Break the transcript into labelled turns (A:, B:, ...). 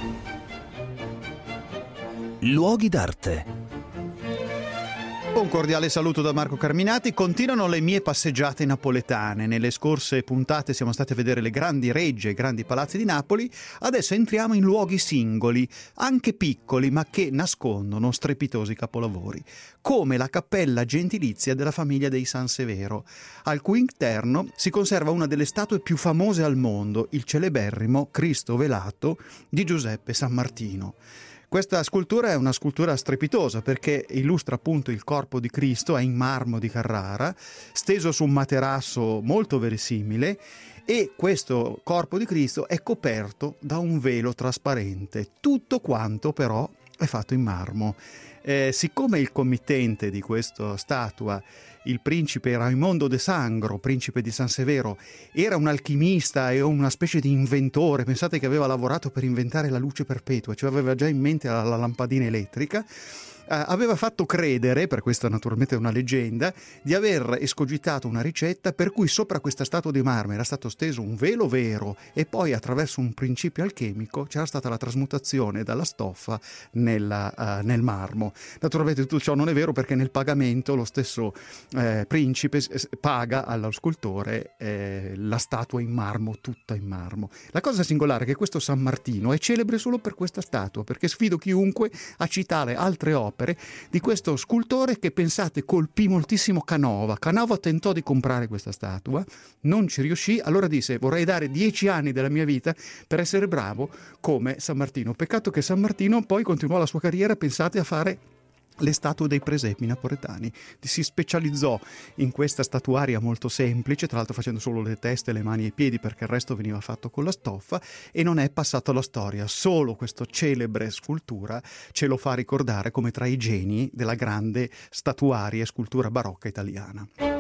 A: Luoghi d'arte.
B: Un cordiale saluto da Marco Carminati. Continuano le mie passeggiate napoletane. Nelle scorse puntate siamo stati a vedere le grandi regge, i grandi palazzi di Napoli. Adesso entriamo in luoghi singoli, anche piccoli, ma che nascondono strepitosi capolavori, come la cappella gentilizia della famiglia dei Sansevero, al cui interno si conserva una delle statue più famose al mondo, il celeberrimo Cristo velato di Giuseppe Sammartino. Questa scultura è una scultura strepitosa perché illustra appunto il corpo di Cristo, è in marmo di Carrara, steso su un materasso molto verosimile, e questo corpo di Cristo è coperto da un velo trasparente. Tutto quanto però è fatto in marmo. Siccome il committente di questa statua, il principe Raimondo de Sangro, principe di San Severo, era un alchimista e una specie di inventore, pensate che aveva lavorato per inventare la luce perpetua, cioè aveva già in mente la lampadina elettrica, aveva fatto credere, per questo naturalmente è una leggenda, di aver escogitato una ricetta per cui sopra questa statua di marmo era stato steso un velo vero e poi attraverso un principio alchemico c'era stata la trasmutazione dalla stoffa nel marmo. Naturalmente tutto ciò non è vero perché nel pagamento lo stesso principe paga allo scultore la statua in marmo, tutta in marmo. La cosa singolare è che questo San Martino è celebre solo per questa statua, perché sfido chiunque a citare altre opere di questo scultore che, pensate, colpì moltissimo Canova. Canova tentò di comprare questa statua, non ci riuscì, allora disse: vorrei dare 10 anni della mia vita per essere bravo come San Martino. Peccato che San Martino poi continuò la sua carriera, pensate, a fare le statue dei presepi napoletani. Si specializzò in questa statuaria molto semplice, tra l'altro facendo solo le teste, le mani e i piedi, perché il resto veniva fatto con la stoffa, e non è passato alla storia. Solo questa celebre scultura ce lo fa ricordare come tra i geni della grande statuaria e scultura barocca italiana.